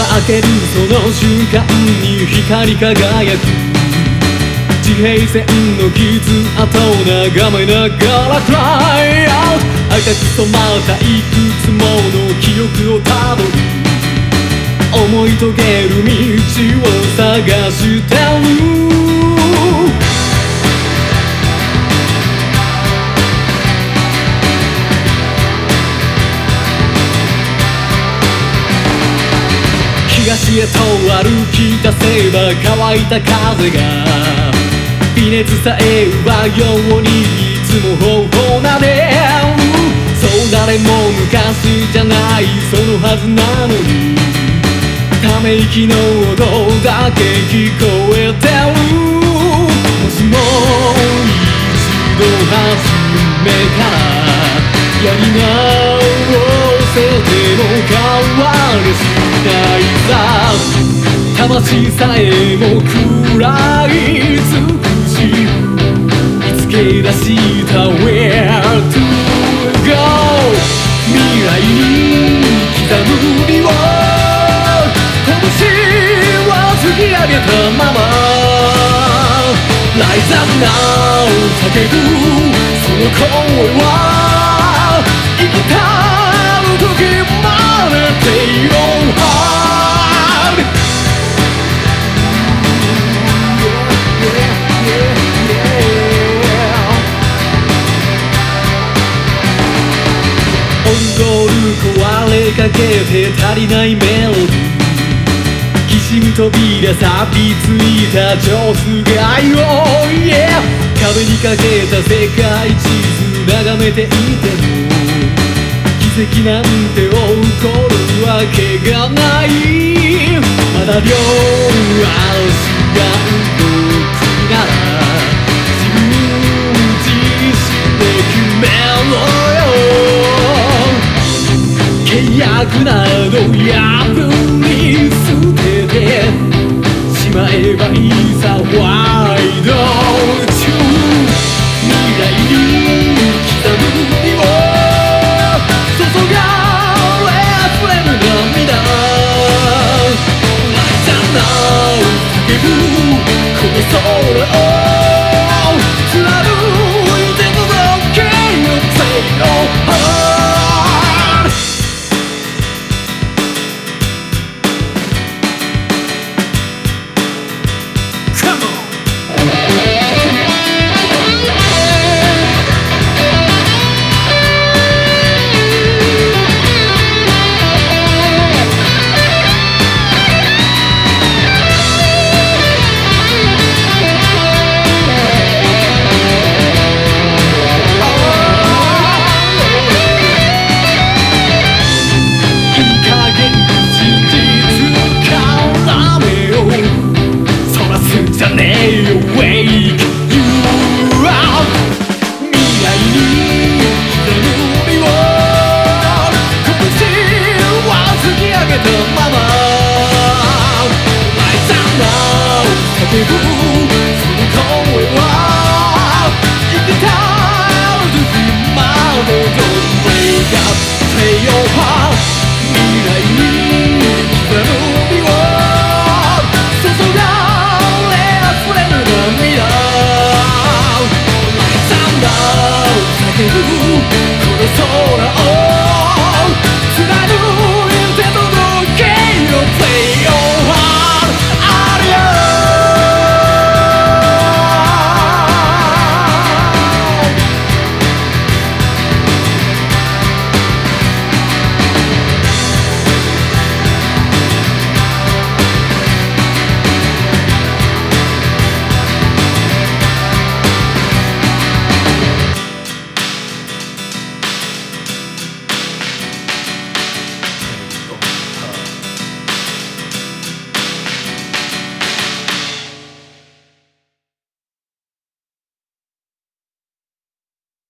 開けるその瞬間に光り輝く地平線の傷跡を眺めながら Cry out 赤く染まったいくつもの記憶をたどる思い遂げる道を探してる東へと歩き出せば乾いた風が微熱さえ奪うようにいつも頬を撫でるそう誰も昔じゃないそのはずなのにため息の音だけ聞こえてるもしも一度初めからやり直せても変わりしないさ魂さえも食らい尽くし見つけ出した Where to go 未来に刻む美を拳は突き上げたまま Rise up now 叫ぶその声は生きたる時まで Play your heart踊る壊れかけて足りないメロディーきしむ扉錆びついた上手がいを、yeah、壁にかけた世界地図眺めていても奇跡なんて起こるわけがないまだ両足が動くなら自分自身で決めろよ契約など破り捨ててしまえばいいさ Why don't you 未来に刻む美を注がれ溢れる涙 Rise up now 叫ぶこの空を貫いて届けよ Say no heartこの空を